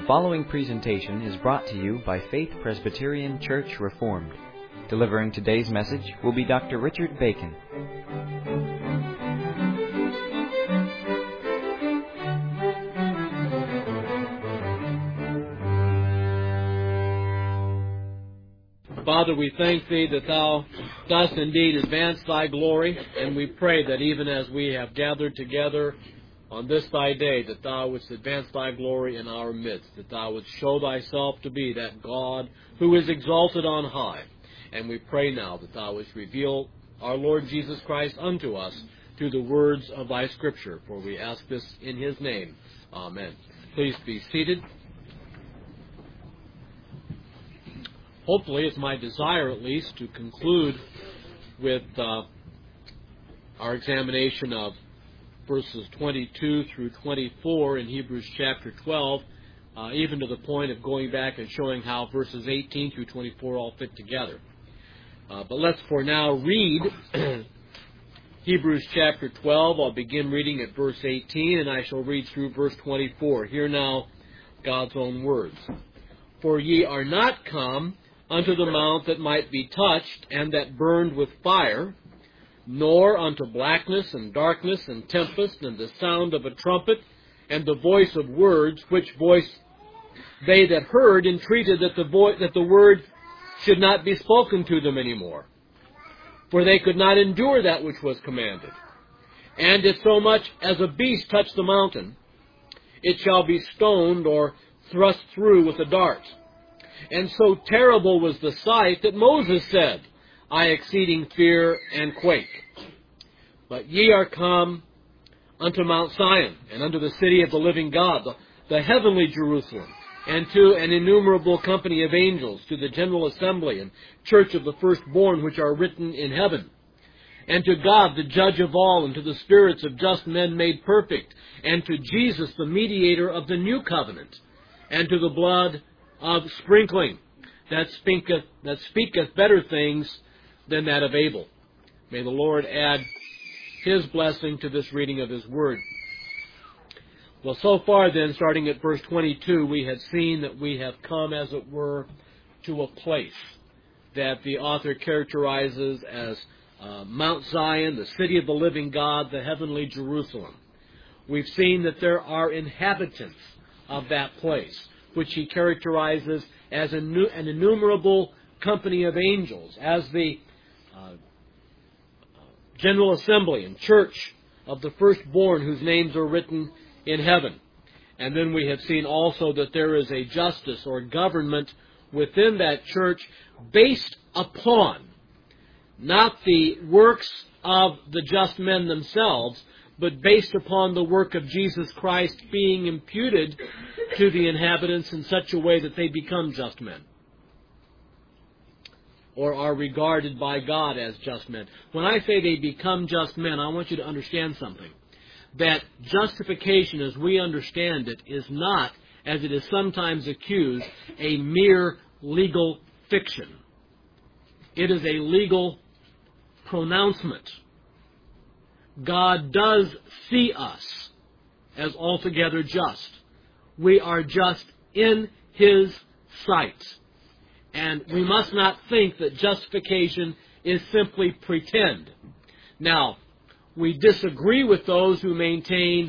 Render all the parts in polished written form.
following presentation is brought to you by Faith Presbyterian Church Reformed. Delivering today's message will be Dr. Richard Bacon. Father, we thank Thee that Thou dost indeed advance Thy glory, and we pray that even as we have gathered together on this Thy day, that Thou wouldst advance Thy glory in our midst, that Thou wouldst show Thyself to be that God who is exalted on high. And we pray now that Thou wouldst reveal our Lord Jesus Christ unto us through the words of Thy Scripture, for we ask this in His name. Amen. Please be seated. Hopefully, it's my desire at least to conclude with our examination of verses 22 through 24 in Hebrews chapter 12, even to the point of going back and showing how verses 18 through 24 all fit together. But let's for now read Hebrews chapter 12. I'll begin reading at verse 18, and I shall read through verse 24. Hear now God's own words. For ye are not come unto the mount that might be touched, and that burned with fire, nor unto blackness and darkness and tempest, and the sound of a trumpet, and the voice of words, which voice they that heard entreated that the word should not be spoken to them any more. For they could not endure that which was commanded. And if so much as a beast touch the mountain, it shall be stoned or thrust through with a dart. And so terrible was the sight that Moses said, I exceeding fear and quake. But ye are come unto Mount Sion, and unto the city of the living God, the heavenly Jerusalem, and to an innumerable company of angels, to the general assembly and church of the firstborn which are written in heaven, and to God the judge of all, and to the spirits of just men made perfect, and to Jesus the mediator of the new covenant, and to the blood of sprinkling that speaketh better things than that of Abel. May the Lord add His blessing to this reading of His Word. Well, so far then, starting at verse 22, we have seen that we have come, as it were, to a place that the author characterizes as Mount Zion, the city of the living God, the heavenly Jerusalem. We've seen that there are inhabitants of that place, which he characterizes as an innumerable company of angels, as the general assembly and church of the firstborn whose names are written in heaven. And then we have seen also that there is a justice or government within that church based upon not the works of the just men themselves, but based upon the work of Jesus Christ being imputed to the inhabitants in such a way that they become just men, or are regarded by God as just men. When I say they become just men, I want you to understand something. That justification, as we understand it, is not, as it is sometimes accused, a mere legal fiction. It is a legal pronouncement. God does see us as altogether just. We are just in His sight. And we must not think that justification is simply pretend. Now, we disagree with those who maintain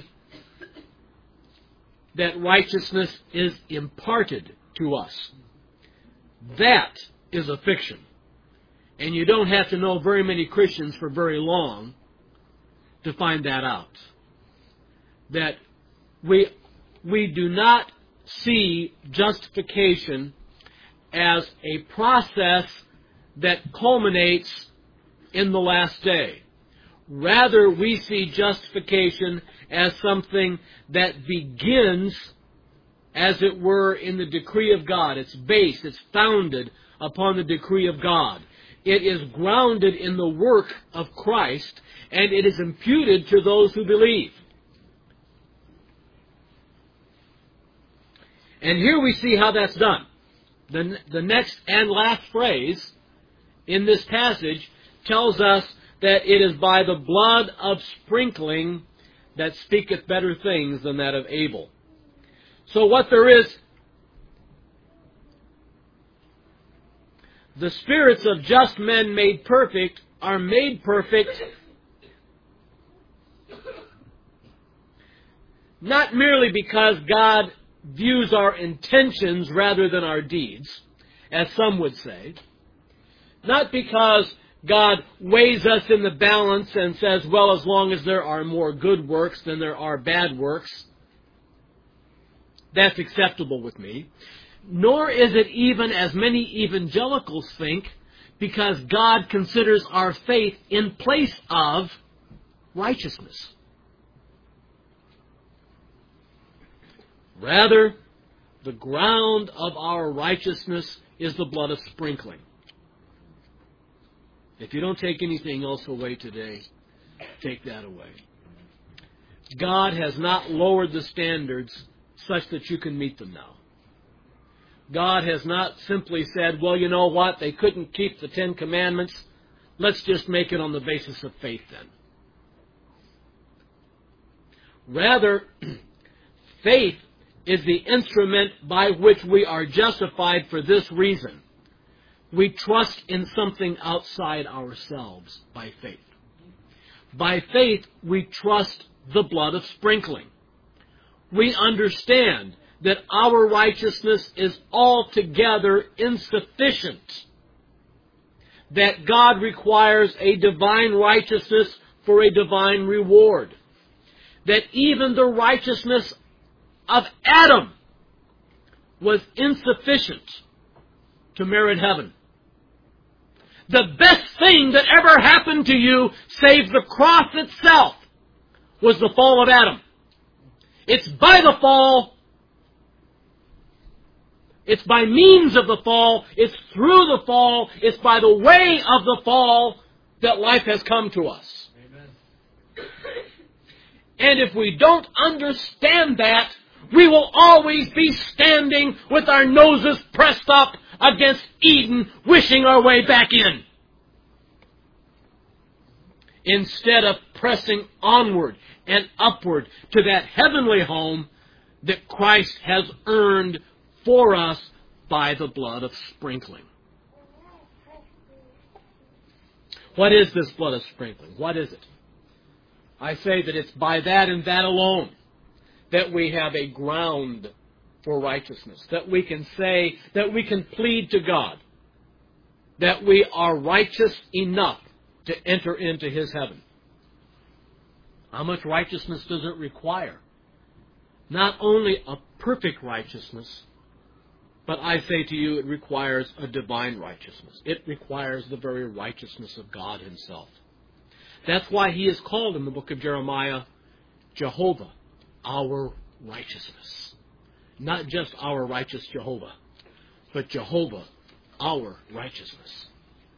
that righteousness is imparted to us. That is a fiction. And you don't have to know very many Christians for very long to find that out. That we do not see justification as a process that culminates in the last day. Rather, we see justification as something that begins, as it were, in the decree of God. It's based, it's founded upon the decree of God. It is grounded in the work of Christ, and it is imputed to those who believe. And here we see how that's done. The next and last phrase in this passage tells us that it is by the blood of sprinkling that speaketh better things than that of Abel. So what there is The spirits of just men made perfect are made perfect not merely because God views our intentions rather than our deeds, as some would say. Not because God weighs us in the balance and says, well, as long as there are more good works than there are bad works, that's acceptable with me. Nor is it even, as many evangelicals think, because God considers our faith in place of righteousness. Rather, the ground of our righteousness is the blood of sprinkling. If you don't take anything else away today, take that away. God has not lowered the standards such that you can meet them now. God has not simply said, well, you know what, they couldn't keep the 10 Commandments. Let's just make it on the basis of faith then. Rather, faith is the instrument by which we are justified for this reason. We trust in something outside ourselves by faith. By faith, we trust the blood of sprinkling. We understand that our righteousness is altogether insufficient. That God requires a divine righteousness for a divine reward. That even the righteousness of Adam was insufficient to merit heaven. The best thing that ever happened to you, save the cross itself, was the fall of Adam. It's by the fall, it's by means of the fall, it's through the fall, it's by the way of the fall that life has come to us. Amen. And if we don't understand that, we will always be standing with our noses pressed up against Eden, wishing our way back in. Instead of pressing onward and upward to that heavenly home that Christ has earned for us by the blood of sprinkling. What is this blood of sprinkling? What is it? I say that it's by that and that alone that we have a ground for righteousness, that we can say, that we can plead to God, that we are righteous enough to enter into His heaven. How much righteousness does it require? Not only a perfect righteousness, but I say to you, it requires a divine righteousness. It requires the very righteousness of God Himself. That's why He is called in the book of Jeremiah, Jehovah, our righteousness. Not just our righteous Jehovah, but Jehovah, our righteousness.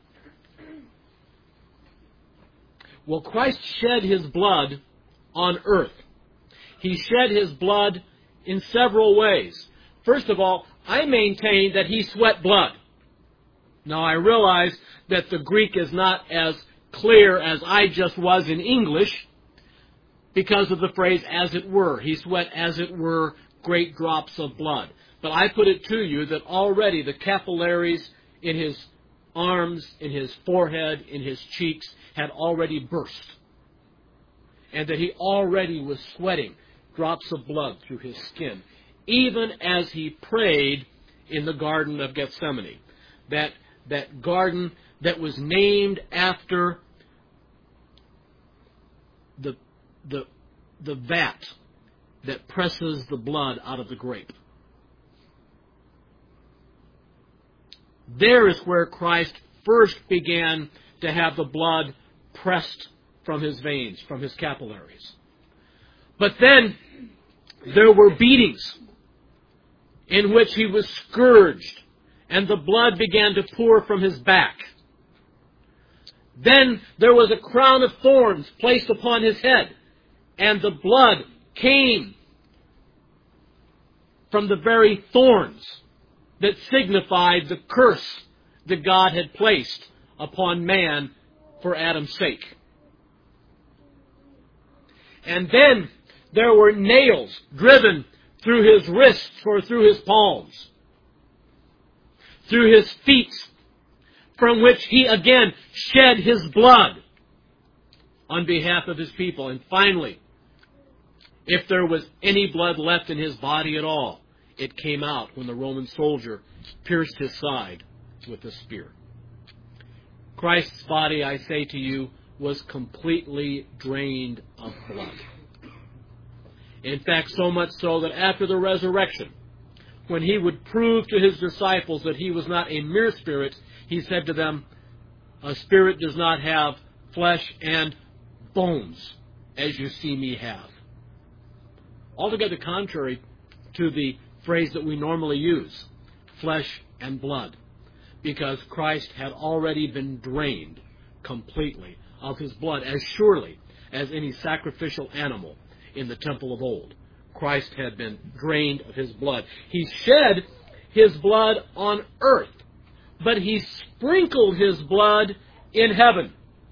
Well, Christ shed His blood on earth. He shed His blood in several ways. First of all, I maintain that He sweat blood. Now, I realize that the Greek is not as clear as I just was in English because of the phrase, as it were. He sweat, as it were, great drops of blood. But I put it to you that already the capillaries in His arms, in His forehead, in His cheeks had already burst. And that He already was sweating drops of blood through His skin, even as He prayed in the Garden of Gethsemane. That garden that was named after the vat that presses the blood out of the grape. There is where Christ first began to have the blood pressed from His veins, from His capillaries. But then there were beatings in which He was scourged and the blood began to pour from His back. Then there was a crown of thorns placed upon His head, and the blood came from the very thorns that signified the curse that God had placed upon man for Adam's sake. And then there were nails driven through His wrists or through His palms, through His feet, from which he again shed his blood on behalf of his people. And finally, if there was any blood left in his body at all, it came out when the Roman soldier pierced his side with a spear. Christ's body, I say to you, was completely drained of blood. In fact, so much so that after the resurrection, when he would prove to his disciples that he was not a mere spirit, he said to them, a spirit does not have flesh and bones, as you see me have. Altogether contrary to the phrase that we normally use, flesh and blood, because Christ had already been drained completely of his blood, as surely as any sacrificial animal in the temple of old. Christ had been drained of his blood. He shed his blood on earth, but he sprinkled his blood in heaven.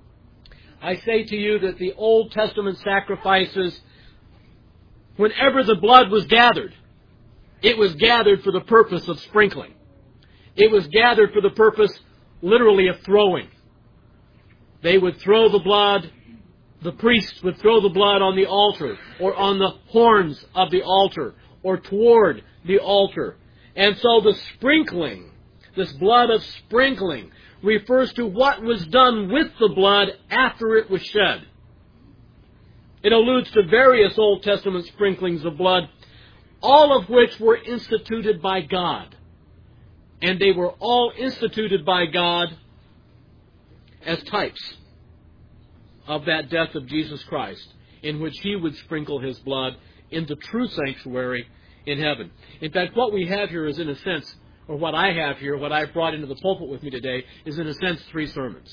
I say to you that the Old Testament sacrifices, whenever the blood was gathered, it was gathered for the purpose of sprinkling. It was gathered for the purpose, literally, of throwing. They would throw the blood, the priests would throw the blood on the altar, or on the horns of the altar, or toward the altar. And so the sprinkling, this blood of sprinkling, refers to what was done with the blood after it was shed. It alludes to various Old Testament sprinklings of blood, all of which were instituted by God. And they were all instituted by God as types of that death of Jesus Christ, in which he would sprinkle his blood in the true sanctuary in heaven. In fact, what we have here is, in a sense, or what I have here, what I've brought into the pulpit with me today, is in a sense 3 sermons.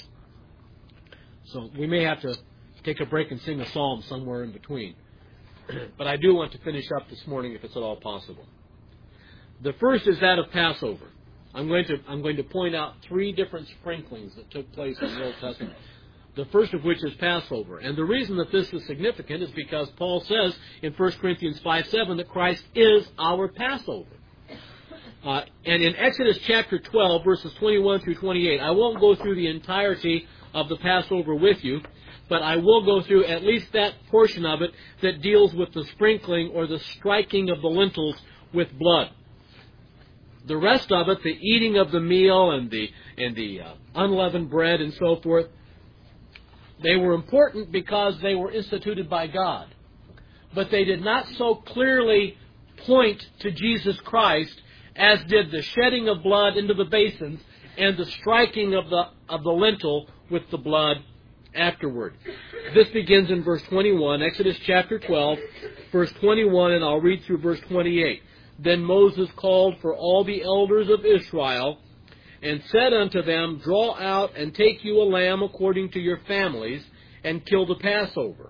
So we may have to take a break and sing a psalm somewhere in between. But I do want to finish up this morning if it's at all possible. The first is that of Passover. I'm going to point out 3 different sprinklings that took place in the Old Testament. The first of which is Passover. And the reason that this is significant is because Paul says in 1 Corinthians 5:7 that Christ is our Passover. And in Exodus chapter 12, verses 21 through 28, I won't go through the entirety of the Passover with you, but I will go through at least that portion of it that deals with the sprinkling or the striking of the lintels with blood. The rest of it, the eating of the meal and the unleavened bread and so forth, they were important because they were instituted by God. But they did not so clearly point to Jesus Christ as did the shedding of blood into the basins and the striking of the lintel with the blood afterward. This begins in verse 21, Exodus chapter 12, verse 21, and I'll read through verse 28. Then Moses called for all the elders of Israel, and said unto them, Draw out and take you a lamb according to your families, and kill the Passover.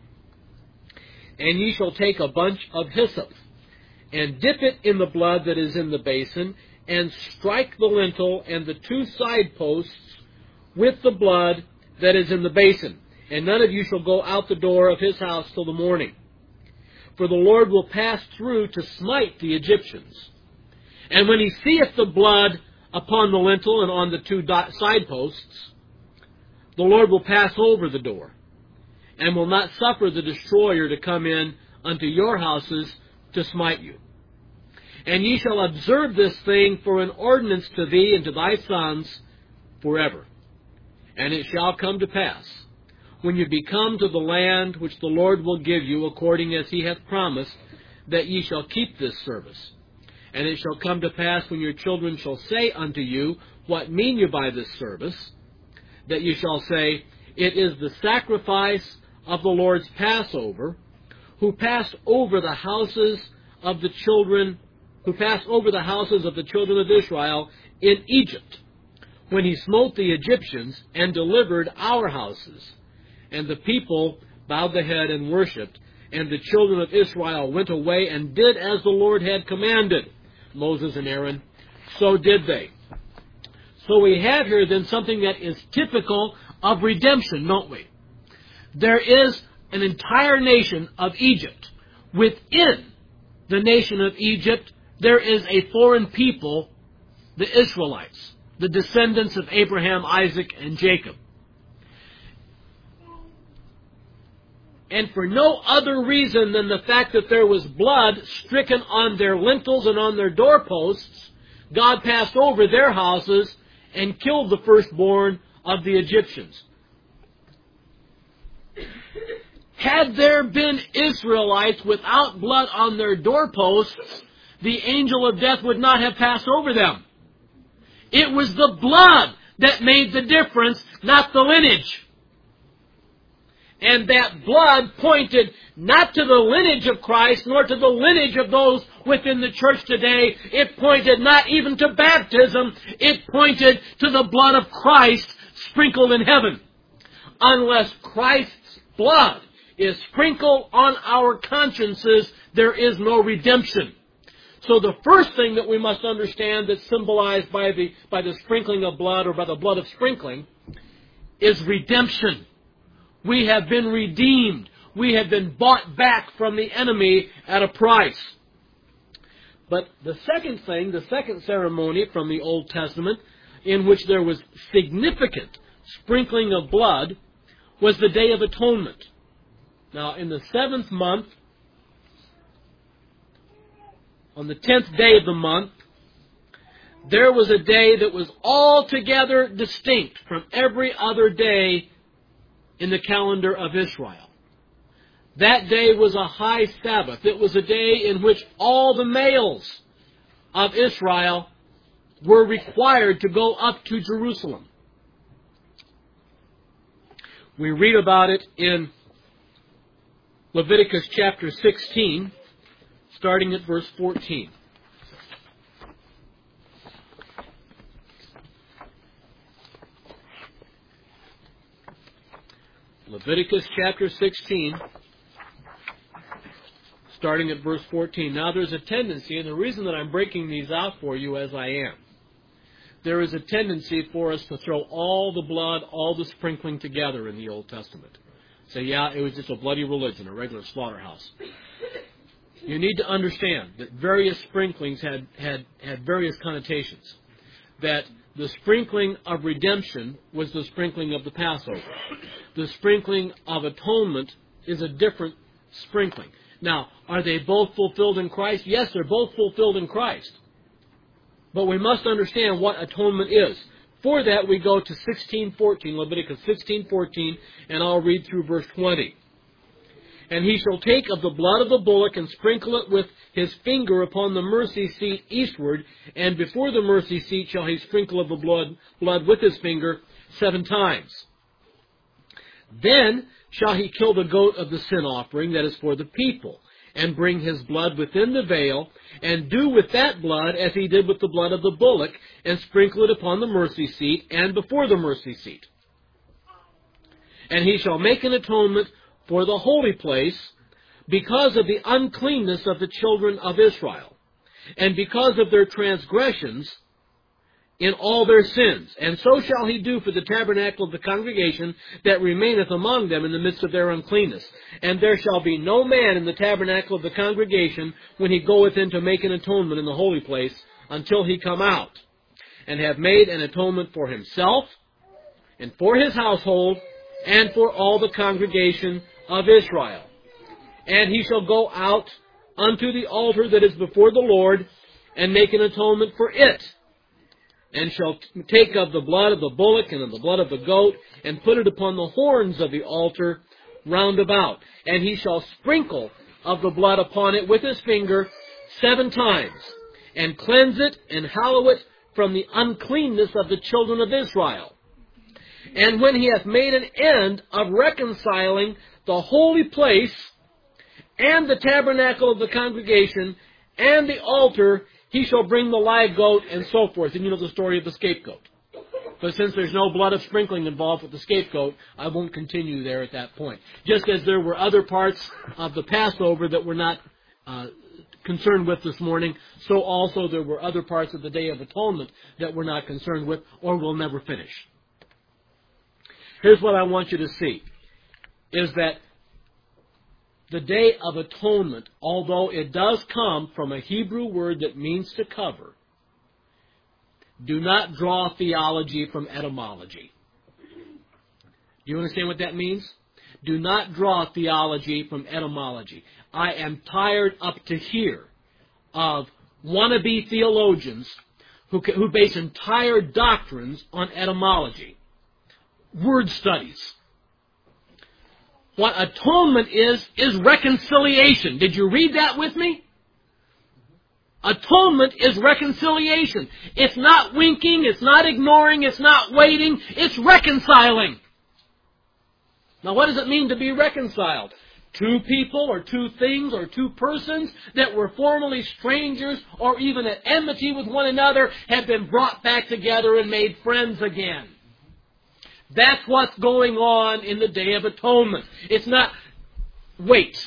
And ye shall take a bunch of hyssop, and dip it in the blood that is in the basin, and strike the lintel and the 2 side posts with the blood that is in the basin. And none of you shall go out the door of his house till the morning. For the Lord will pass through to smite the Egyptians. And when he seeth the blood upon the lintel and on the 2 side posts, the Lord will pass over the door, and will not suffer the destroyer to come in unto your houses to smite you. And ye shall observe this thing for an ordinance to thee and to thy sons forever. And it shall come to pass, when you be come to the land which the Lord will give you, according as he hath promised, that ye shall keep this service. And it shall come to pass, when your children shall say unto you, What mean you by this service? That ye shall say, It is the sacrifice of the Lord's Passover, who passed over the houses of the children of Israel in Egypt, when he smote the Egyptians and delivered our houses. And the people bowed the head and worshipped, and the children of Israel went away and did as the Lord had commanded Moses and Aaron. So did they. So we have here then something that is typical of redemption, don't we? There is an entire nation of Egypt. Within the nation of Egypt, there is a foreign people, the Israelites. the descendants of Abraham, Isaac, and Jacob. And for no other reason than the fact that there was blood stricken on their lintels and on their doorposts, God passed over their houses and killed the firstborn of the Egyptians. Had there been Israelites without blood on their doorposts, the angel of death would not have passed over them. It was the blood that made the difference, not the lineage. And that blood pointed not to the lineage of Christ, nor to the lineage of those within the church today. It pointed not even to baptism. It pointed to the blood of Christ sprinkled in heaven. Unless Christ's blood is sprinkled on our consciences, there is no redemption. So the first thing that we must understand that's symbolized by the sprinkling of blood, or by the blood of sprinkling, is redemption. We have been redeemed. We have been bought back from the enemy at a price. But the second thing, the second ceremony from the Old Testament, in which there was significant sprinkling of blood, was the Day of Atonement. Now, in the 7th month, on the 10th day of the month, there was a day that was altogether distinct from every other day in the calendar of Israel. That day was a high Sabbath. It was a day in which all the males of Israel were required to go up to Jerusalem. We read about it in Leviticus chapter 16, starting at verse 14. Leviticus chapter 16, starting at verse 14. Now there's a tendency, and the reason that I'm breaking these out for you as I am, there is a tendency for us to throw all the blood, all the sprinkling together in the Old Testament. Say, yeah, it was just a bloody religion, a regular slaughterhouse. You need to understand that various sprinklings had various connotations. That the sprinkling of redemption was the sprinkling of the Passover. The sprinkling of atonement is a different sprinkling. Now, are they both fulfilled in Christ? Yes, they're both fulfilled in Christ. But we must understand what atonement is. For that, we go to 16:14, Leviticus 16:14, and I'll read through verse 20. And he shall take of the blood of the bullock and sprinkle it with his finger upon the mercy seat eastward, and before the mercy seat shall he sprinkle of the blood with his finger 7 times. Then shall he kill the goat of the sin offering that is for the people, and bring his blood within the veil, and do with that blood as he did with the blood of the bullock, and sprinkle it upon the mercy seat and before the mercy seat. And he shall make an atonement for the holy place, because of the uncleanness of the children of Israel, and because of their transgressions in all their sins. And so shall he do for the tabernacle of the congregation that remaineth among them in the midst of their uncleanness. And there shall be no man in the tabernacle of the congregation when he goeth in to make an atonement in the holy place, until he come out, and have made an atonement for himself, and for his household, and for all the congregation of Israel. And he shall go out unto the altar that is before the Lord, and make an atonement for it, and shall take of the blood of the bullock and of the blood of the goat, and put it upon the horns of the altar round about. And he shall sprinkle of the blood upon it with his finger 7 times, and cleanse it and hallow it from the uncleanness of the children of Israel. And when he hath made an end of reconciling the holy place, and the tabernacle of the congregation, and the altar, he shall bring the live goat, and so forth. And you know the story of the scapegoat. But since there's no blood of sprinkling involved with the scapegoat, I won't continue there at that point. Just as there were other parts of the Passover that we're not concerned with this morning, so also there were other parts of the Day of Atonement that we're not concerned with, or we'll never finish. Here's what I want you to see, is that the Day of Atonement, although it does come from a Hebrew word that means to cover, Do not draw theology from etymology. Do you understand what that means? Do not draw theology from etymology. I am tired up to here of wannabe theologians who base entire doctrines on etymology. Word studies. What atonement is reconciliation. Did you read that with me? Atonement is reconciliation. It's not winking, it's not ignoring, it's not waiting, it's reconciling. Now what does it mean to be reconciled? Two people or two things or two persons that were formerly strangers or even at enmity with one another have been brought back together and made friends again. That's what's going on in the Day of Atonement. It's not, wait.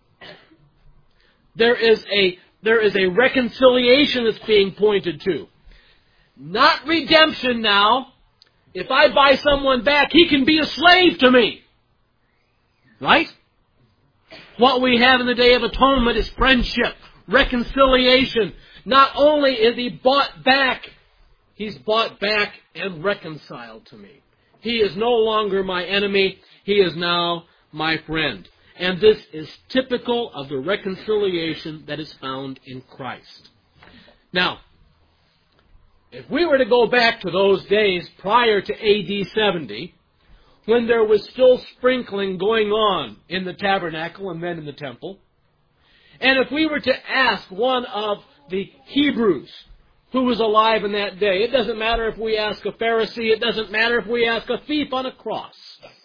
There is a reconciliation that's being pointed to. Not redemption now. If I buy someone back, he can be a slave to me. Right? What we have in the Day of Atonement is friendship, reconciliation. Not only is he bought back, he's bought back and reconciled to me. He is no longer my enemy. He is now my friend. And this is typical of the reconciliation that is found in Christ. Now, if we were to go back to those days prior to AD 70, when there was still sprinkling going on in the tabernacle and then in the temple, and if we were to ask one of the Hebrews who was alive in that day, it doesn't matter if we ask a Pharisee, it doesn't matter if we ask a thief on a cross.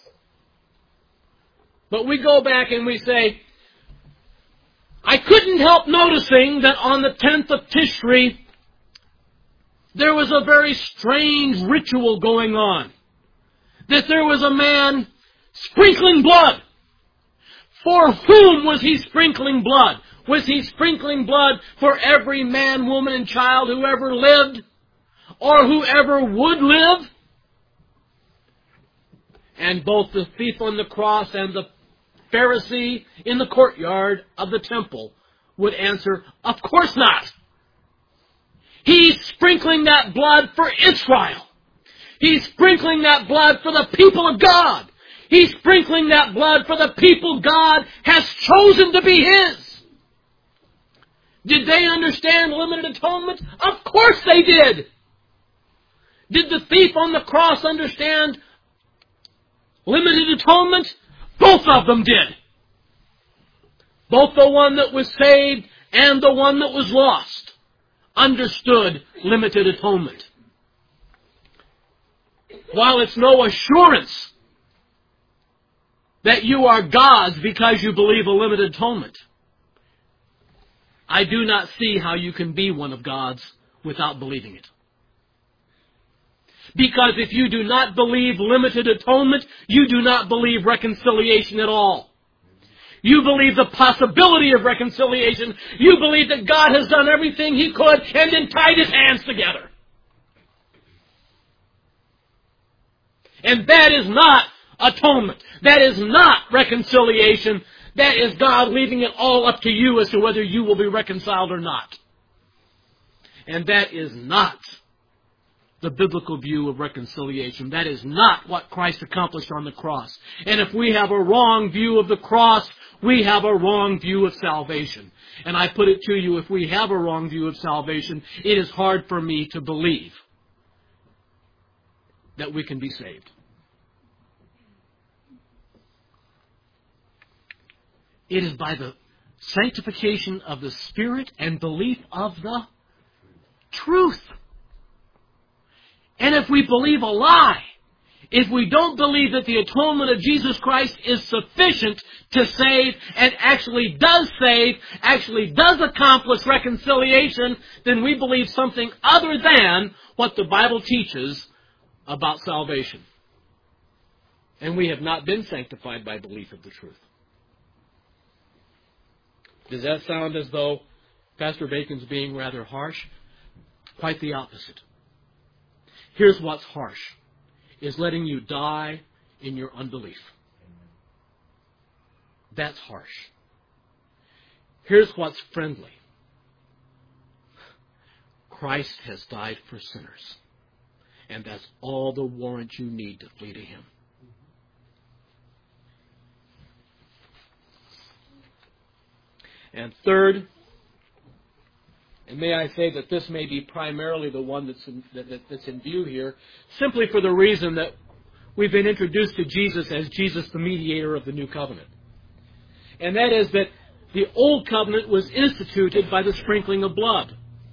But we go back and we say, I couldn't help noticing that on the 10th of Tishri, there was a very strange ritual going on. That there was a man sprinkling blood. For whom was he sprinkling blood? Was he sprinkling blood for every man, woman, and child who ever lived? Or whoever would live? And both the thief on the cross and the Pharisee in the courtyard of the temple would answer, of course not. He's sprinkling that blood for Israel. He's sprinkling that blood for the people of God. He's sprinkling that blood for the people God has chosen to be His. Did they understand limited atonement? Of course they did. Did the thief on the cross understand limited atonement? Both of them did. Both the one that was saved and the one that was lost understood limited atonement. While it's no assurance that you are God's because you believe a limited atonement, I do not see how you can be one of God's without believing it. Because if you do not believe limited atonement, you do not believe reconciliation at all. You believe the possibility of reconciliation. You believe that God has done everything He could and then tied His hands together. And that is not atonement. That is not reconciliation. That is God leaving it all up to you as to whether you will be reconciled or not. And that is not the biblical view of reconciliation. That is not what Christ accomplished on the cross. And if we have a wrong view of the cross, we have a wrong view of salvation. And I put it to you, if we have a wrong view of salvation, it is hard for me to believe that we can be saved. It is by the sanctification of the Spirit and belief of the truth. And if we believe a lie, if we don't believe that the atonement of Jesus Christ is sufficient to save and actually does save, actually does accomplish reconciliation, then we believe something other than what the Bible teaches about salvation. And we have not been sanctified by belief of the truth. Does that sound as though Pastor Bacon's being rather harsh? Quite the opposite. Here's what's harsh, is letting you die in your unbelief. That's harsh. Here's what's friendly. Christ has died for sinners. And that's all the warrant you need to flee to Him. And third, and may I say that this may be primarily the one that's in view here, simply for the reason that we've been introduced to Jesus as Jesus the mediator of the new covenant. And that is that the old covenant was instituted by the sprinkling of blood.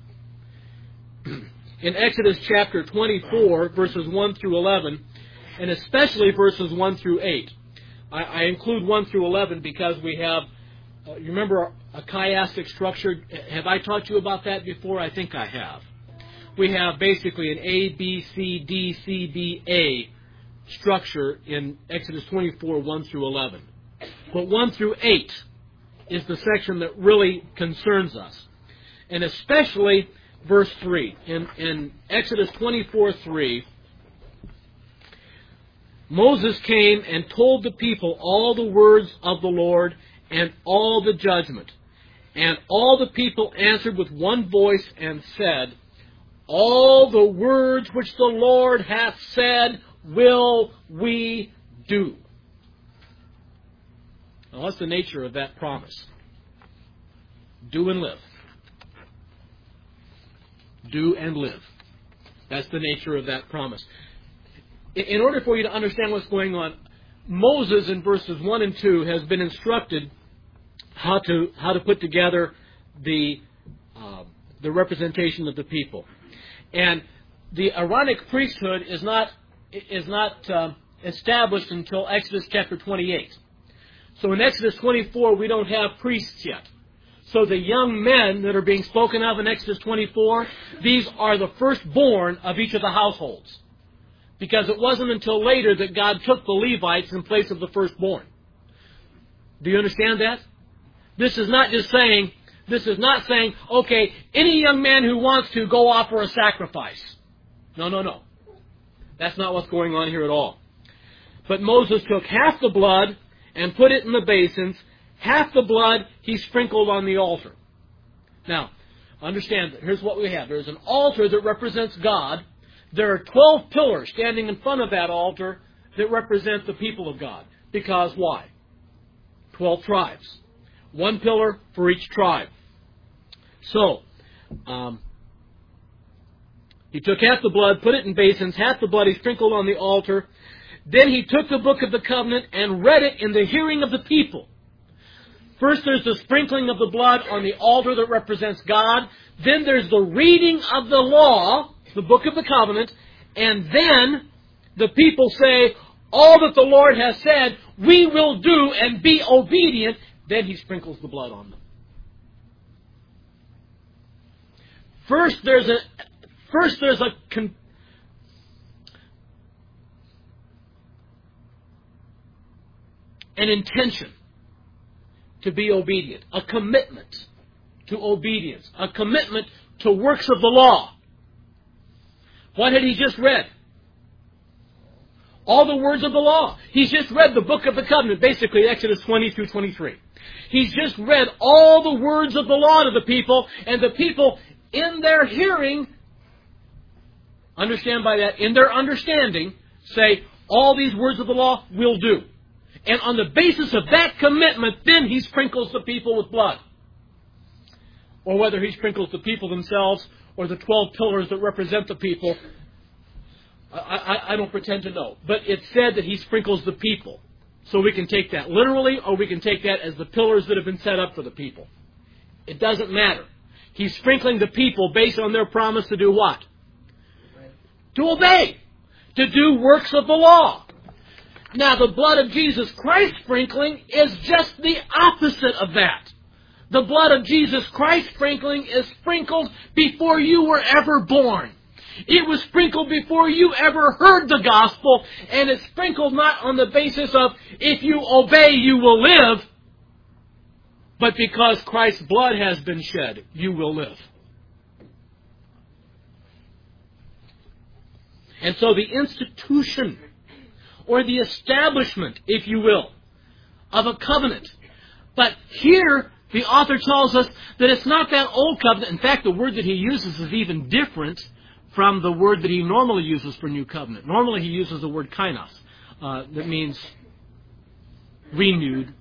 In Exodus chapter 24, verses 1 through 11, and especially verses 1 through 8. I include 1 through 11 because we have, you remember a chiastic structure? Have I taught you about that before? I think I have. We have basically an A, B, C, D, C, B, A structure in Exodus 24, 1 through 11. But 1 through 8 is the section that really concerns us. And especially verse 3. In Exodus 24, 3, Moses came and told the people all the words of the Lord and all the judgment. And all the people answered with one voice and said, all the words which the Lord hath said will we do. Now, what's the nature of that promise? Do and live. Do and live. That's the nature of that promise. In order for you to understand what's going on, Moses in verses 1 and 2 has been instructed how to put together the representation of the people. And the Aaronic priesthood is not established until Exodus chapter 28. So in Exodus 24, we don't have priests yet. So the young men that are being spoken of in Exodus 24, these are the firstborn of each of the households. Because it wasn't until later that God took the Levites in place of the firstborn. Do you understand that? This is not saying, okay, any young man who wants to go offer a sacrifice. No. That's not what's going on here at all. But Moses took half the blood and put it in the basins. Half the blood he sprinkled on the altar. Now, understand that here's what we have. There's an altar that represents God. There are 12 pillars standing in front of that altar that represent the people of God. Because why? 12 tribes. One pillar for each tribe. So, he took half the blood, put it in basins, half the blood he sprinkled on the altar. Then he took the book of the covenant and read it in the hearing of the people. First there's the sprinkling of the blood on the altar that represents God. Then there's the reading of the law, the book of the covenant. And then the people say, all that the Lord has said, we will do and be obedient. Then he sprinkles the blood on them. First there's an intention to be obedient, a commitment to obedience, a commitment to works of the law. What had he just read? All the words of the law. He's just read the book of the covenant, basically Exodus 20 through 23. He's just read all the words of the law to the people, and the people in their hearing, understand by that, in their understanding, say, all these words of the law will do. And on the basis of that commitment, then he sprinkles the people with blood. Or whether he sprinkles the people themselves or the 12 pillars that represent the people, I don't pretend to know. But it's said that he sprinkles the people. So we can take that literally, or we can take that as the pillars that have been set up for the people. It doesn't matter. He's sprinkling the people based on their promise to do what? To obey. To do works of the law. Now, the blood of Jesus Christ sprinkling is just the opposite of that. The blood of Jesus Christ sprinkling is sprinkled before you were ever born. It was sprinkled before you ever heard the gospel, and it's sprinkled not on the basis of, if you obey, you will live, but because Christ's blood has been shed, you will live. And so the institution, or the establishment, if you will, of a covenant. But here, The author tells us that it's not that old covenant. In fact, the word that he uses is even different from the word that he normally uses for new covenant. Normally he uses the word kainos, that means renewed.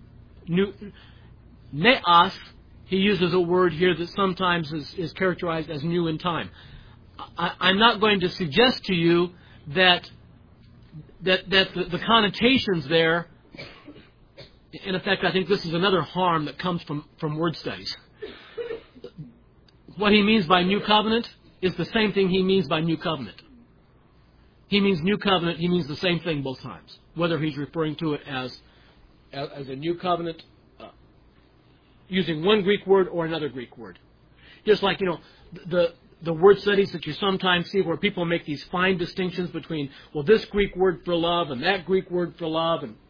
Neos, he uses a word here that sometimes is characterized as new in time. I'm not going to suggest to you that the connotations there, in effect, I think this is another harm that comes from word studies. What he means by new covenant is the same thing he means by new covenant. He means new covenant, he means the same thing both times, whether he's referring to it as a new covenant using one Greek word or another Greek word. Just like, the word studies that you sometimes see where people make these fine distinctions between, well, this Greek word for love and that Greek word for love. And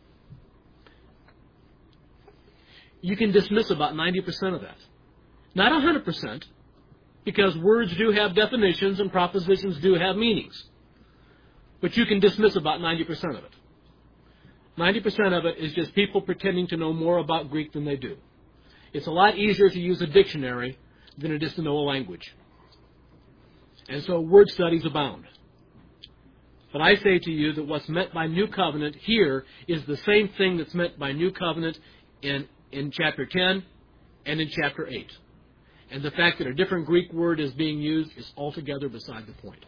you can dismiss about 90% of that. Not 100%, because words do have definitions and propositions do have meanings. But you can dismiss about 90% of it. 90% of it is just people pretending to know more about Greek than they do. It's a lot easier to use a dictionary than it is to know a language. And so word studies abound. But I say to you that what's meant by new covenant here is the same thing that's meant by new covenant in chapter 10 and in chapter 8. And the fact that a different Greek word is being used is altogether beside the point.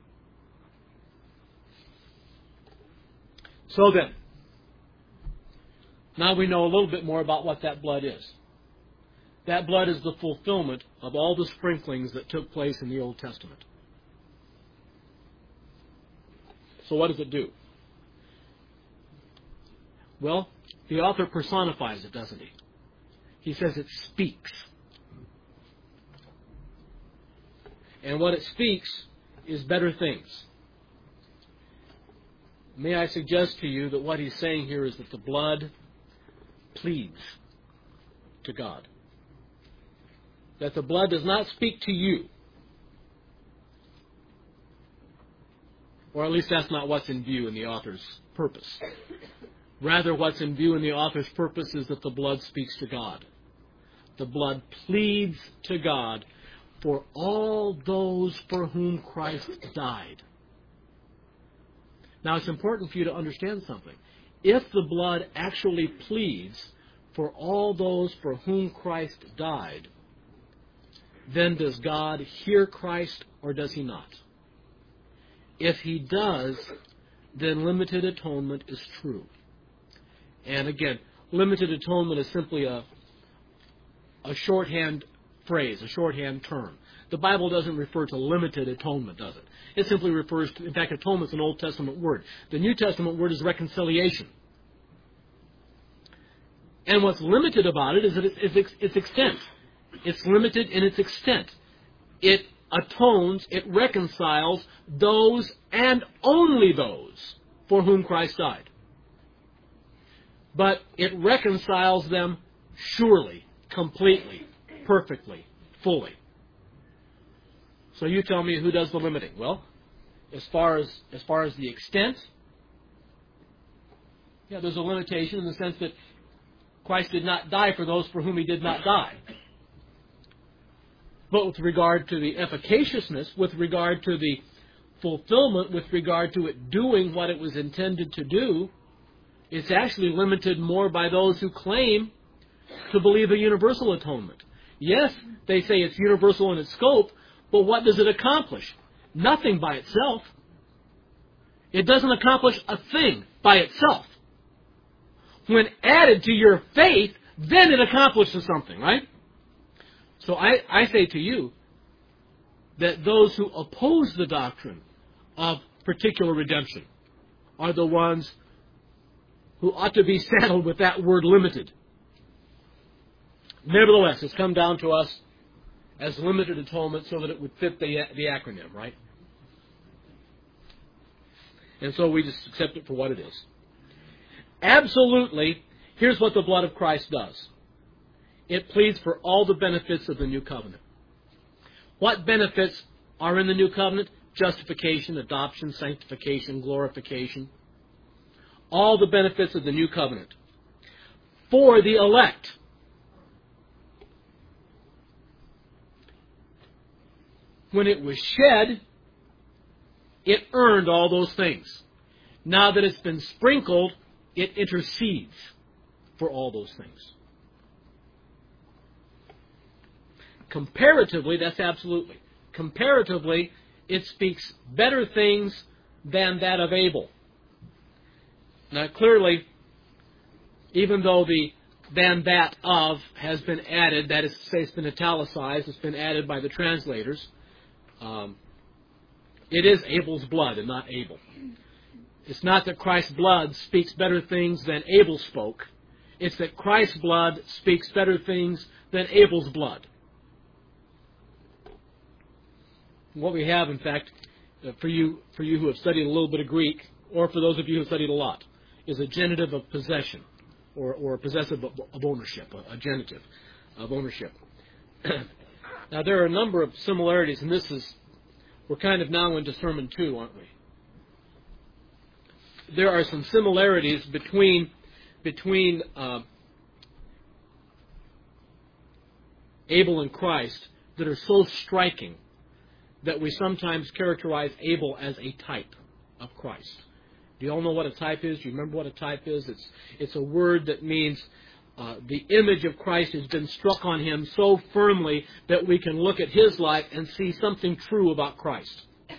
So then, now we know a little bit more about what that blood is. That blood is the fulfillment of all the sprinklings that took place in the Old Testament. So what does it do? Well, the author personifies it, doesn't he? He says it speaks. And what it speaks is better things. May I suggest to you that what he's saying here is that the blood pleads to God. That the blood does not speak to you. Or at least that's not what's in view in the author's purpose. Rather, what's in view in the author's purpose is that the blood speaks to God. The blood pleads to God for all those for whom Christ died. Now, it's important for you to understand something. If the blood actually pleads for all those for whom Christ died, then does God hear Christ or does he not? If he does, then limited atonement is true. And again, limited atonement is simply a shorthand phrase, a shorthand term. The Bible doesn't refer to limited atonement, does it? It simply refers to, in fact, atonement is an Old Testament word. The New Testament word is reconciliation. And what's limited about it is that its extent. It's limited in its extent. It atones, it reconciles those and only those for whom Christ died. But it reconciles them surely, completely, perfectly, fully. So you tell me who does the limiting. Well, as far as the extent, there's a limitation in the sense that Christ did not die for those for whom he did not die. But with regard to the efficaciousness, with regard to the fulfillment, with regard to it doing what it was intended to do, it's actually limited more by those who claim to believe a universal atonement. Yes, they say it's universal in its scope, but what does it accomplish? Nothing by itself. It doesn't accomplish a thing by itself. When added to your faith, then it accomplishes something, right? So I say to you that those who oppose the doctrine of particular redemption are the ones who ought to be saddled with that word limited. Nevertheless, it's come down to us as limited atonement so that it would fit the acronym, right? And so we just accept it for what it is. Absolutely, here's what the blood of Christ does. It pleads for all the benefits of the new covenant. What benefits are in the new covenant? Justification, adoption, sanctification, glorification. All the benefits of the new covenant. For the elect. when it was shed, it earned all those things. Now that it's been sprinkled, it intercedes for all those things. Comparatively, that's absolutely. Comparatively, it speaks better things than that of Abel. Now, clearly, even though the "than that of" has been added, that is to say it's been italicized, it's been added by the translators, it is Abel's blood and not Abel. It's not that Christ's blood speaks better things than Abel spoke. It's that Christ's blood speaks better things than Abel's blood. What we have, in fact, for you who have studied a little bit of Greek, or for those of you who have studied a lot, is a genitive of possession, or possessive of ownership, a genitive of ownership. Now, there are a number of similarities, and we're kind of now into Sermon 2, aren't we? There are some similarities between Abel and Christ that are so striking that we sometimes characterize Abel as a type of Christ. Do you all know what a type is? Do you remember what a type is? It's a word that means the image of Christ has been struck on him so firmly that we can look at his life and see something true about Christ.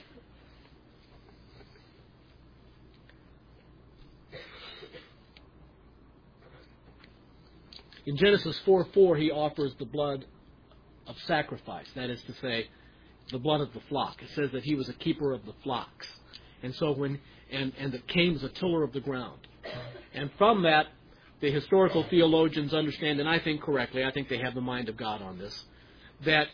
In Genesis 4:4, he offers the blood of sacrifice. That is to say, the blood of the flock. It says that he was a keeper of the flocks. And so that Cain was a tiller of the ground. And from that, the historical theologians understand, and I think correctly, I think they have the mind of God on this, that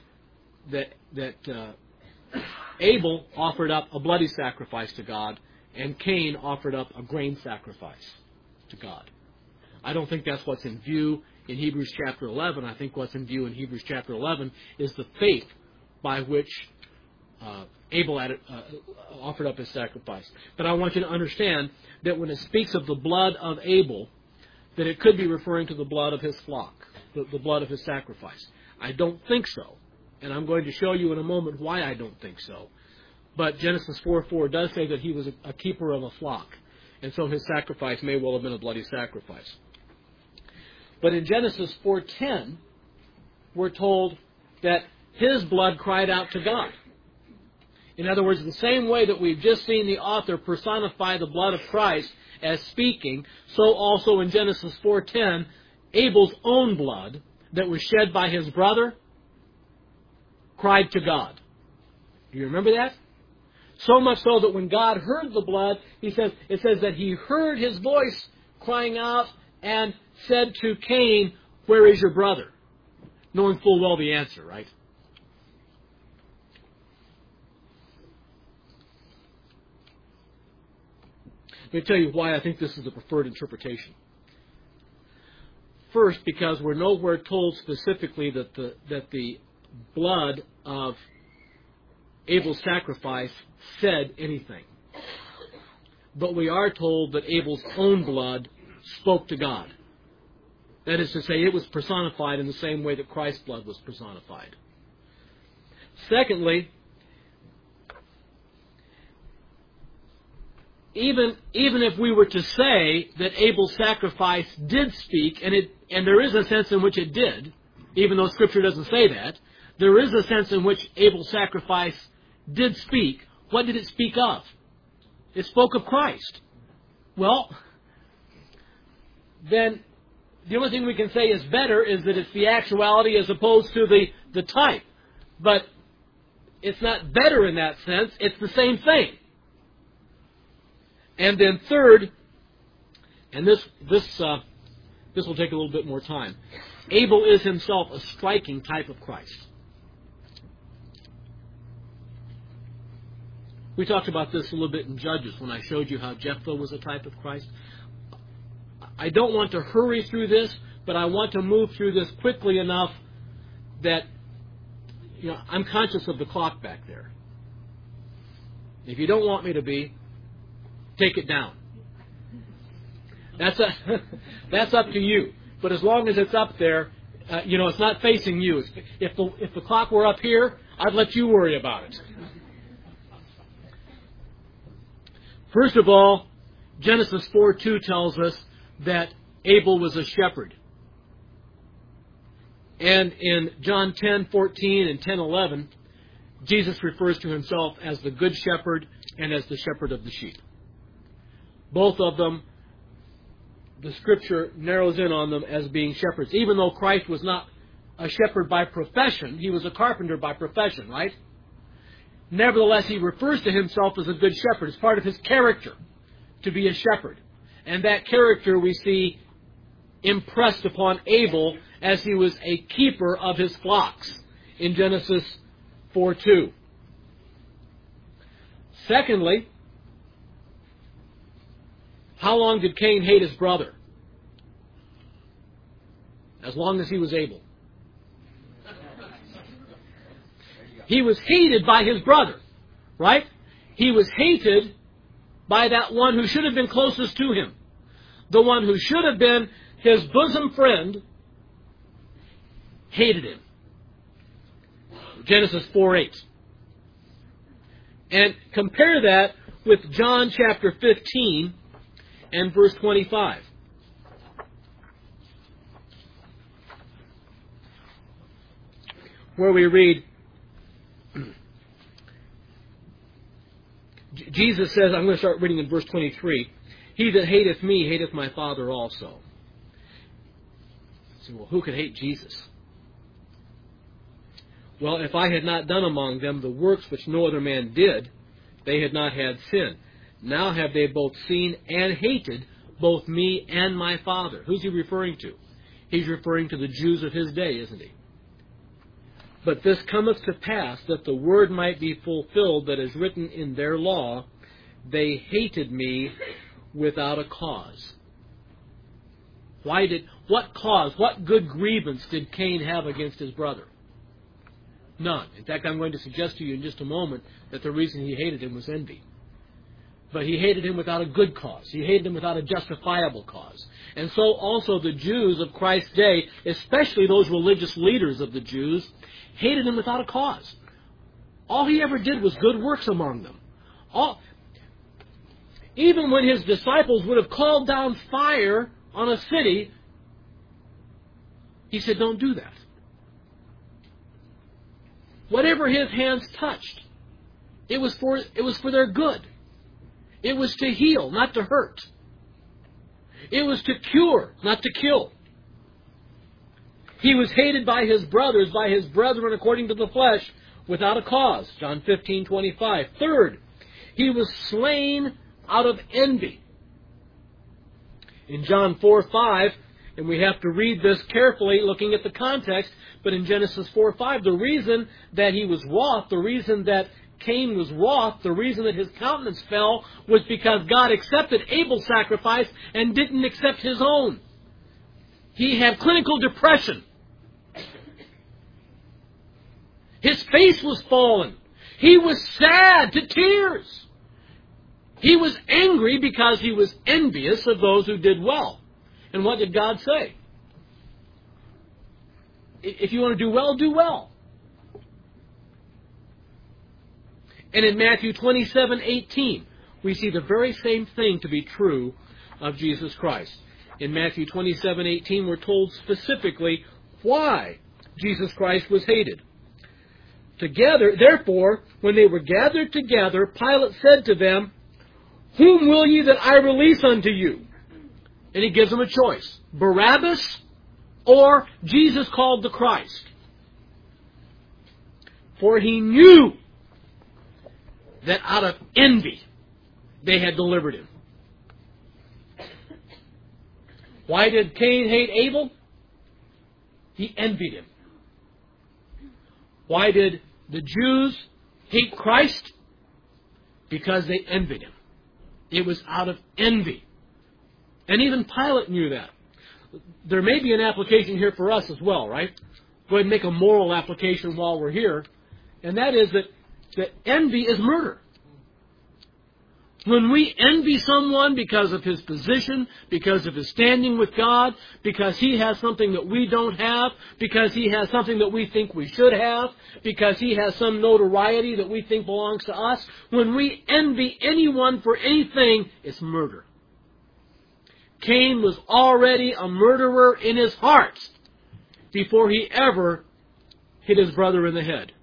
Abel offered up a bloody sacrifice to God, and Cain offered up a grain sacrifice to God. I don't think that's what's in view in Hebrews chapter 11. I think what's in view in Hebrews chapter 11 is the faith by which Abel offered up his sacrifice. But I want you to understand that when it speaks of the blood of Abel, that it could be referring to the blood of his flock, the blood of his sacrifice. I don't think so. And I'm going to show you in a moment why I don't think so. But Genesis 4:4 does say that he was a keeper of a flock. And so his sacrifice may well have been a bloody sacrifice. But in Genesis 4:10, we're told that his blood cried out to God. In other words, the same way that we've just seen the author personify the blood of Christ as speaking, so also in Genesis 4:10, Abel's own blood that was shed by his brother cried to God. Do you remember that? So much so that when God heard the blood, it says that he heard his voice crying out and said to Cain, "Where is your brother?" Knowing full well the answer, right? Let me tell you why I think this is the preferred interpretation. First, because we're nowhere told specifically that the blood of Abel's sacrifice said anything. But we are told that Abel's own blood spoke to God. That is to say, it was personified in the same way that Christ's blood was personified. Secondly, even if we were to say that Abel's sacrifice did speak, and there is a sense in which it did, even though Scripture doesn't say that, there is a sense in which Abel's sacrifice did speak. What did it speak of? It spoke of Christ. Well, then the only thing we can say is better is that it's the actuality as opposed to the type. But it's not better in that sense. It's the same thing. And then third, and this will take a little bit more time, Abel is himself a striking type of Christ. We talked about this a little bit in Judges when I showed you how Jephthah was a type of Christ. I don't want to hurry through this, but I want to move through this quickly enough that I'm conscious of the clock back there. If you don't want me to be, take it down. That's up to you. But as long as it's up there, it's not facing you. If the clock were up here, I'd let you worry about it. First of all, Genesis 4:2 tells us that Abel was a shepherd. And in John 10:14 and 10:11, Jesus refers to himself as the good shepherd and as the shepherd of the sheep. Both of them, the Scripture narrows in on them as being shepherds. Even though Christ was not a shepherd by profession, he was a carpenter by profession, right? Nevertheless, he refers to himself as a good shepherd. It's part of his character to be a shepherd. And that character we see impressed upon Abel as he was a keeper of his flocks in Genesis 4:2. Secondly, how long did Cain hate his brother? As long as he was able. He was hated by his brother, right? He was hated by that one who should have been closest to him. The one who should have been his bosom friend hated him. Genesis 4:8. And compare that with John chapter 15 and verse 25. Where we read, Jesus says, I'm going to start reading in verse 23, "He that hateth me hateth my Father also." So, well, who could hate Jesus? Well, if I had not done among them the works which no other man did, they had not had sin. Now have they both seen and hated both me and my Father. Who's he referring to? He's referring to the Jews of his day, isn't he? But this cometh to pass, that the word might be fulfilled that is written in their law, they hated me without a cause. What cause, what good grievance did Cain have against his brother? None. In fact, I'm going to suggest to you in just a moment that the reason he hated him was envy. But he hated him without a good cause. He hated him without a justifiable cause. And so also the Jews of Christ's day, especially those religious leaders of the Jews, hated him without a cause. All he ever did was good works among them. Even when his disciples would have called down fire on a city, he said, don't do that. Whatever his hands touched, it was for their good. It was to heal, not to hurt. It was to cure, not to kill. He was hated by his brothers, by his brethren according to the flesh, without a cause. John 15:25. Third, he was slain out of envy. In John 4:5, and we have to read this carefully, looking at the context, but in Genesis 4:5, the reason that he was wroth, the reason that Cain was wroth, the reason that his countenance fell, was because God accepted Abel's sacrifice and didn't accept his own. He had clinical depression. His face was fallen. He was sad to tears. He was angry because he was envious of those who did well. And what did God say? If you want to do well, do well. And in Matthew 27:18, we see the very same thing to be true of Jesus Christ. In Matthew 27:18, we're told specifically why Jesus Christ was hated. Together, therefore, when they were gathered together, Pilate said to them, "Whom will ye that I release unto you?" And he gives them a choice: Barabbas or Jesus called the Christ. For he knew that out of envy they had delivered him. Why did Cain hate Abel? He envied him. Why did the Jews hate Christ? Because they envied him. It was out of envy. And even Pilate knew that. There may be an application here for us as well, right? Go ahead and make a moral application while we're here. And that is that envy is murder. When we envy someone because of his position, because of his standing with God, because he has something that we don't have, because he has something that we think we should have, because he has some notoriety that we think belongs to us, when we envy anyone for anything, it's murder. Cain was already a murderer in his heart before he ever hit his brother in the head.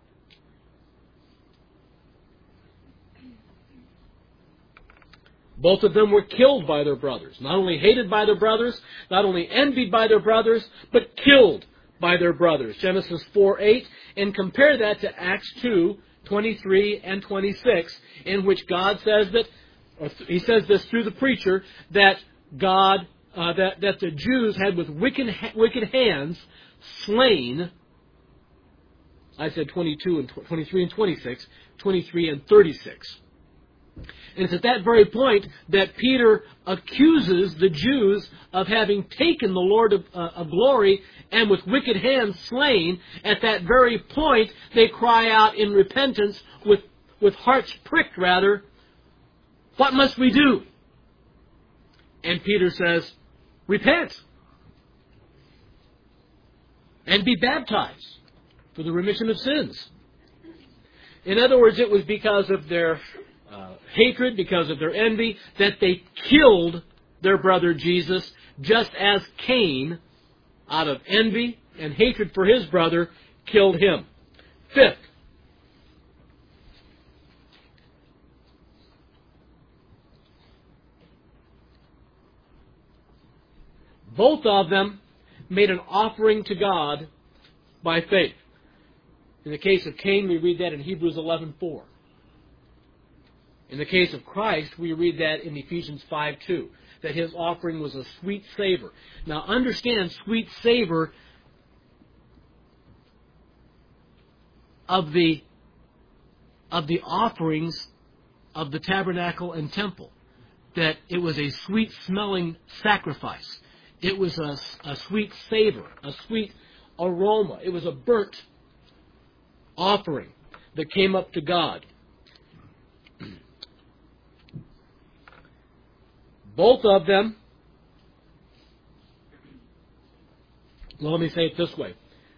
Both of them were killed by their brothers. Not only hated by their brothers, not only envied by their brothers, but killed by their brothers. Genesis 4:8, and compare that to Acts 2:23 and 26, in which God says that, or he says this through the preacher, that God, that the Jews had with wicked hands slain. I said 22 and 23 and 26, 23 and 36. And it's at that very point that Peter accuses the Jews of having taken the Lord of glory and with wicked hands slain. At that very point, they cry out in repentance, with hearts pricked rather, "What must we do?" And Peter says, "Repent and be baptized for the remission of sins." In other words, it was because of their hatred, because of their envy, that they killed their brother Jesus, just as Cain, out of envy and hatred for his brother, killed him. Fifth, both of them made an offering to God by faith. In the case of Cain, we read that in Hebrews 11:4. In the case of Christ, we read that in Ephesians 5:2, that his offering was a sweet savor. Now understand, sweet savor of the offerings of the tabernacle and temple, that it was a sweet-smelling sacrifice. It was a sweet savor, a sweet aroma. It was a burnt offering that came up to God. Both of them, well, let me say it this way.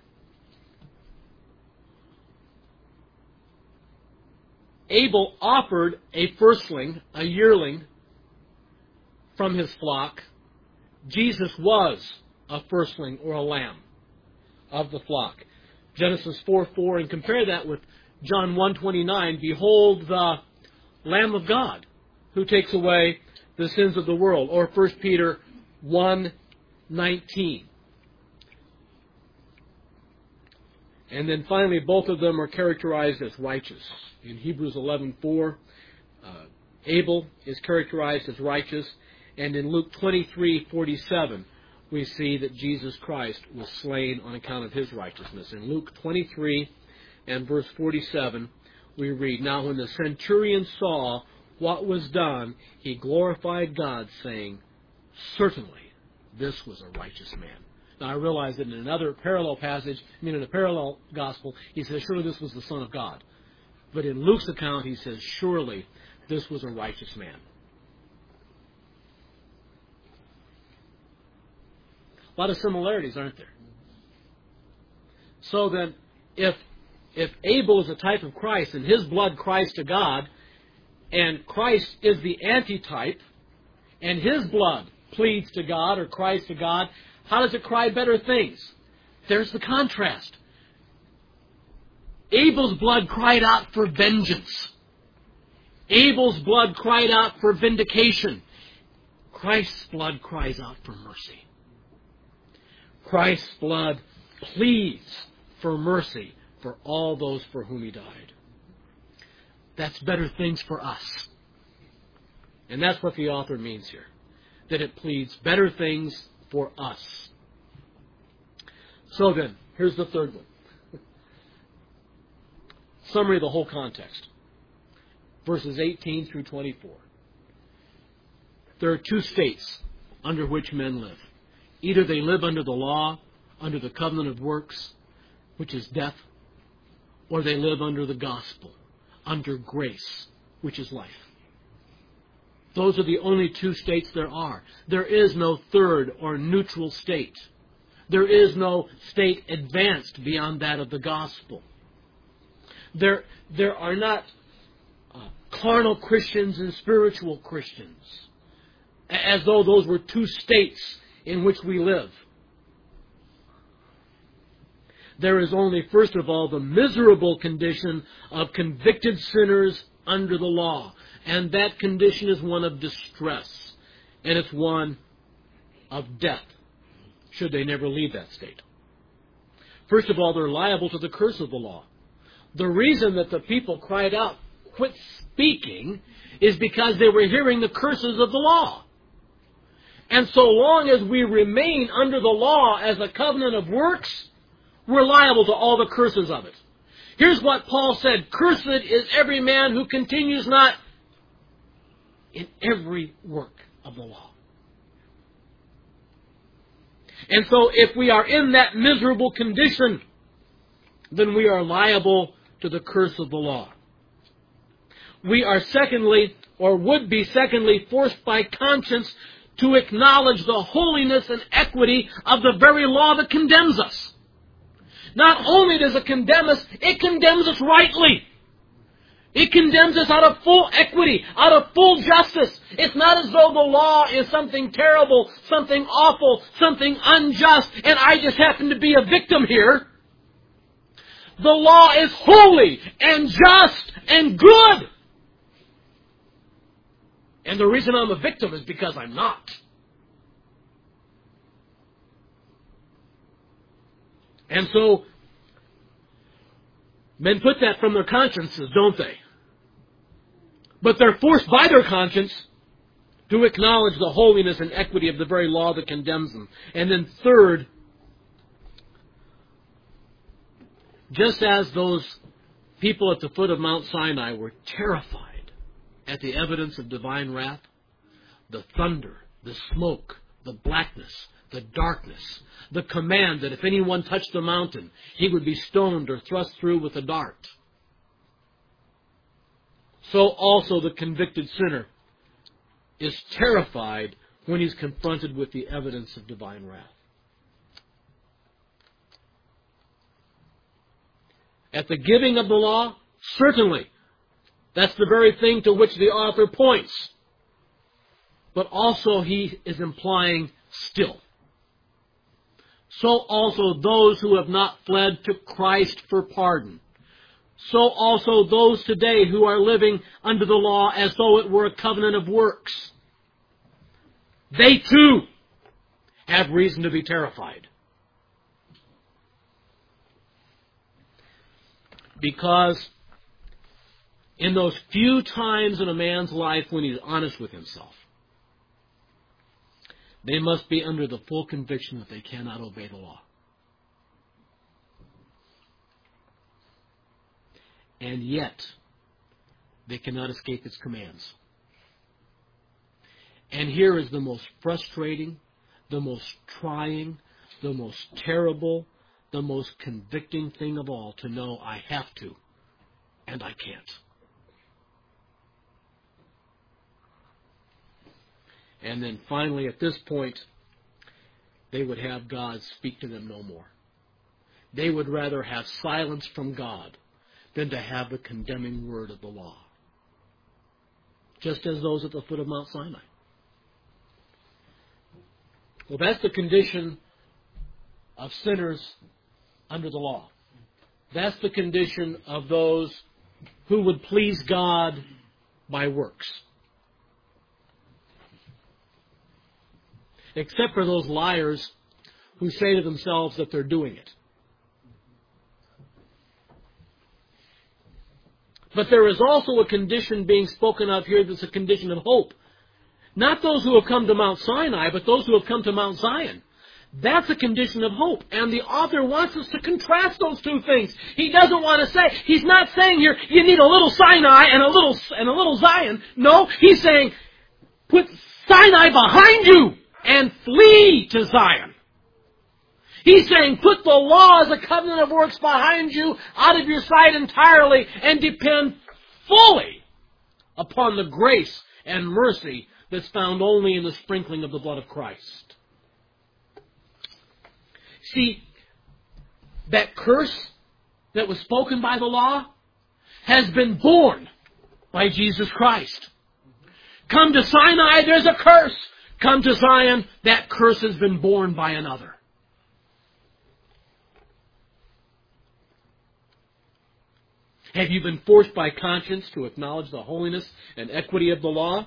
Abel offered a firstling, a yearling, from his flock. Jesus was a firstling or a lamb of the flock. Genesis 4:4, and compare that with John 1:29. Behold the Lamb of God who takes away the sins of the world. Or 1 Peter 1:19. And then finally, both of them are characterized as righteous. In Hebrews 11:4, Abel is characterized as righteous. And in Luke 23:47, we see that Jesus Christ was slain on account of his righteousness. In Luke 23 and verse 47, we read, "Now when the centurion saw what was done, he glorified God, saying, 'Certainly this was a righteous man.'" Now I realize that in another parallel passage, in a parallel gospel, he says, "Surely this was the Son of God." But in Luke's account, he says, "Surely this was a righteous man." A lot of similarities, aren't there? So then, if Abel is a type of Christ and his blood cries to God, and Christ is the antitype, and his blood pleads to God or cries to God, how does it cry better things? There's the contrast. Abel's blood cried out for vengeance. Abel's blood cried out for vindication. Christ's blood cries out for mercy. Christ's blood pleads for mercy for all those for whom he died. That's better things for us. And that's what the author means here, that it pleads better things for us. So then, here's the third one. Summary of the whole context. Verses 18 through 24. There are two states under which men live. Either they live under the law, under the covenant of works, which is death, or they live under the gospel, under grace, which is life. Those are the only two states there are. There is no third or neutral state. There is no state advanced beyond that of the gospel. There are not carnal Christians and spiritual Christians, as though those were two states in which we live. There is only, first of all, the miserable condition of convicted sinners under the law. And that condition is one of distress. And it's one of death, should they never leave that state. First of all, they're liable to the curse of the law. The reason that the people cried out, "Quit speaking," is because they were hearing the curses of the law. And so long as we remain under the law as a covenant of works, we're liable to all the curses of it. Here's what Paul said: "Cursed is every man who continues not in every work of the law." And so if we are in that miserable condition, then we are liable to the curse of the law. We are secondly, or would be secondly, forced by conscience to acknowledge the holiness and equity of the very law that condemns us. Not only does it condemn us, it condemns us rightly. It condemns us out of full equity, out of full justice. It's not as though the law is something terrible, something awful, something unjust, and I just happen to be a victim here. The law is holy and just and good. And the reason I'm a victim is because I'm not. And so, men put that from their consciences, don't they? But they're forced by their conscience to acknowledge the holiness and equity of the very law that condemns them. And then third, just as those people at the foot of Mount Sinai were terrified at the evidence of divine wrath, the thunder, the smoke, the blackness, the darkness, the command that if anyone touched the mountain, he would be stoned or thrust through with a dart. So also the convicted sinner is terrified when he's confronted with the evidence of divine wrath. At the giving of the law, certainly, that's the very thing to which the author points. But also he is implying still. So also those who have not fled to Christ for pardon. So also those today who are living under the law as though it were a covenant of works. They too have reason to be terrified. Because in those few times in a man's life when he's honest with himself, they must be under the full conviction that they cannot obey the law. And yet, they cannot escape its commands. And here is the most frustrating, the most trying, the most terrible, the most convicting thing of all, to know I have to, and I can't. And then finally, at this point, they would have God speak to them no more. They would rather have silence from God than to have the condemning word of the law. Just as those at the foot of Mount Sinai. Well, that's the condition of sinners under the law. That's the condition of those who would please God by works. Except for those liars who say to themselves that they're doing it. But there is also a condition being spoken of here that's a condition of hope. Not those who have come to Mount Sinai, but those who have come to Mount Zion. That's a condition of hope. And the author wants us to contrast those two things. He doesn't want to say, he's not saying here, you need a little Sinai and a little Zion. No, he's saying, put Sinai behind you and flee to Zion. He's saying, put the law as a covenant of works behind you, out of your sight entirely, and depend fully upon the grace and mercy that's found only in the sprinkling of the blood of Christ. See, that curse that was spoken by the law has been borne by Jesus Christ. Come to Sinai, there's a curse. Come to Zion, that curse has been borne by another. Have you been forced by conscience to acknowledge the holiness and equity of the law?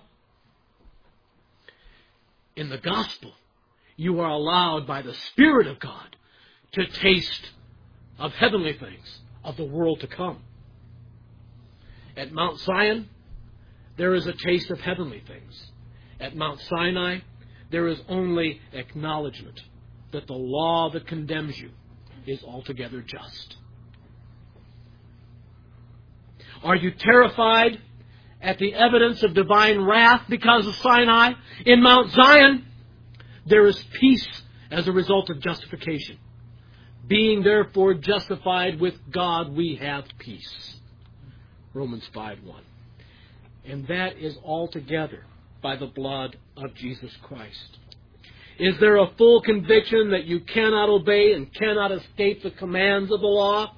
In the gospel, you are allowed by the Spirit of God to taste of heavenly things, of the world to come. At Mount Zion, there is a taste of heavenly things. At Mount Sinai, there is only acknowledgement that the law that condemns you is altogether just. Are you terrified at the evidence of divine wrath because of Sinai? In Mount Zion, there is peace as a result of justification. Being therefore justified with God, we have peace. Romans 5:1. And that is altogether by the blood of Jesus Christ. Is there a full conviction that you cannot obey and cannot escape the commands of the law?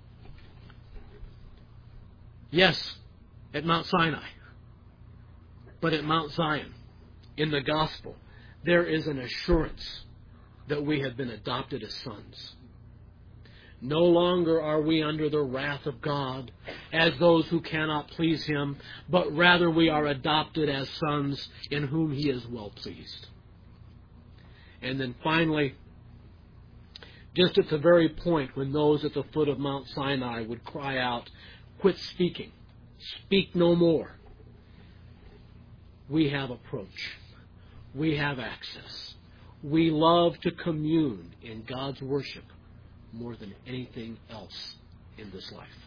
Yes, at Mount Sinai. But at Mount Zion, in the gospel, there is an assurance that we have been adopted as sons. No longer are we under the wrath of God as those who cannot please Him, but rather we are adopted as sons in whom He is well pleased. And then finally, just at the very point when those at the foot of Mount Sinai would cry out, "Quit speaking, speak no more," we have approach. We have access. We love to commune in God's worship more than anything else in this life.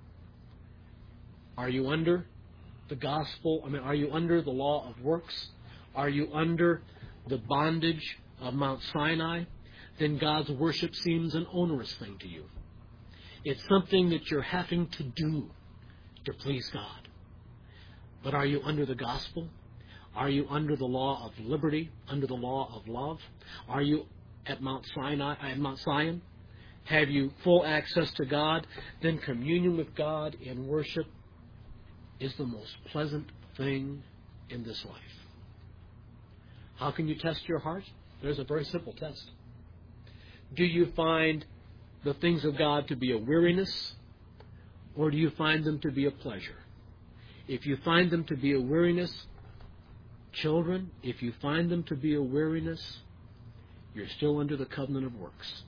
Are you under the gospel? Are you under the law of works? Are you under the bondage of Mount Sinai? Then God's worship seems an onerous thing to you. It's something that you're having to do to please God. But are you under the gospel? Are you under the law of liberty, under the law of love? Are you at Mount Zion? Have you full access to God? Then communion with God in worship is the most pleasant thing in this life. How can you test your heart? There's a very simple test. Do you find the things of God to be a weariness, or do you find them to be a pleasure? If you find them to be a weariness, children, if you find them to be a weariness, you're still under the covenant of works.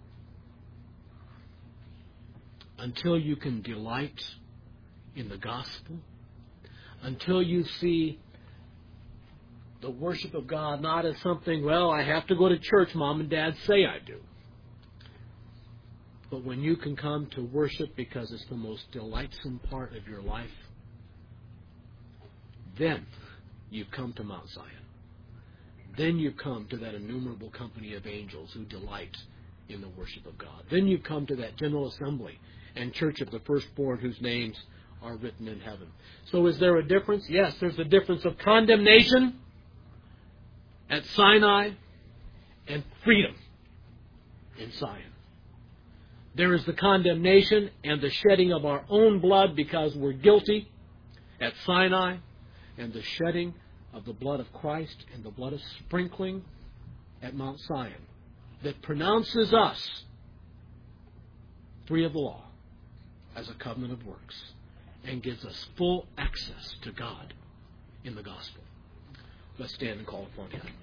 Until you can delight in the gospel, until you see the worship of God not as something, well, I have to go to church, Mom and Dad say I do. But when you can come to worship because it's the most delightsome part of your life, then you've come to Mount Zion. Then you come to that innumerable company of angels who delight in the worship of God. Then you come to that general assembly and church of the firstborn whose names are written in heaven. So is there a difference? Yes, there's a difference of condemnation at Sinai and freedom in Zion. There is the condemnation and the shedding of our own blood because we're guilty at Sinai, and the shedding of the blood of Christ and the blood of sprinkling at Mount Zion that pronounces us free of the law as a covenant of works and gives us full access to God in the gospel. Let's stand and call upon Him.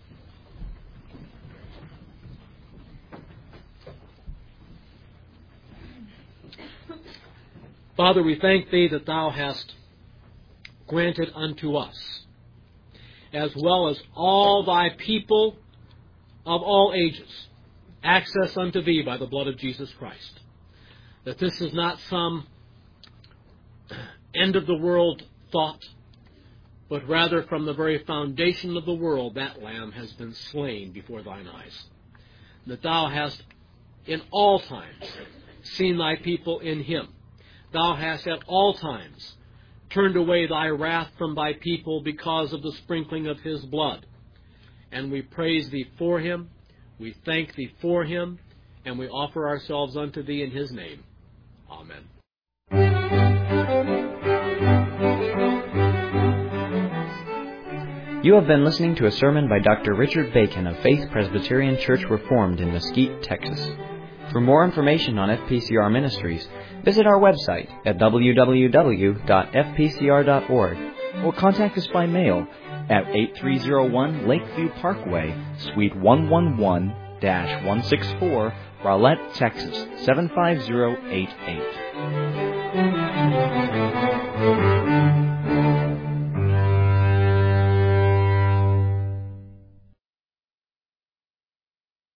Father, we thank Thee that Thou hast granted unto us, as well as all Thy people of all ages, access unto Thee by the blood of Jesus Christ. That this is not some end-of-the-world thought, but rather from the very foundation of the world, that Lamb has been slain before Thine eyes. That Thou hast in all times seen Thy people in Him. Thou hast at all times turned away thy wrath from thy people because of the sprinkling of his blood. And we praise thee for him, we thank thee for him, and we offer ourselves unto thee in his name. Amen. You have been listening to a sermon by Dr. Richard Bacon of Faith Presbyterian Church Reformed in Mesquite, Texas. For more information on FPCR Ministries, visit our website at www.fpcr.org or contact us by mail at 8301 Lakeview Parkway, Suite 111-164, Rowlett, Texas 75088.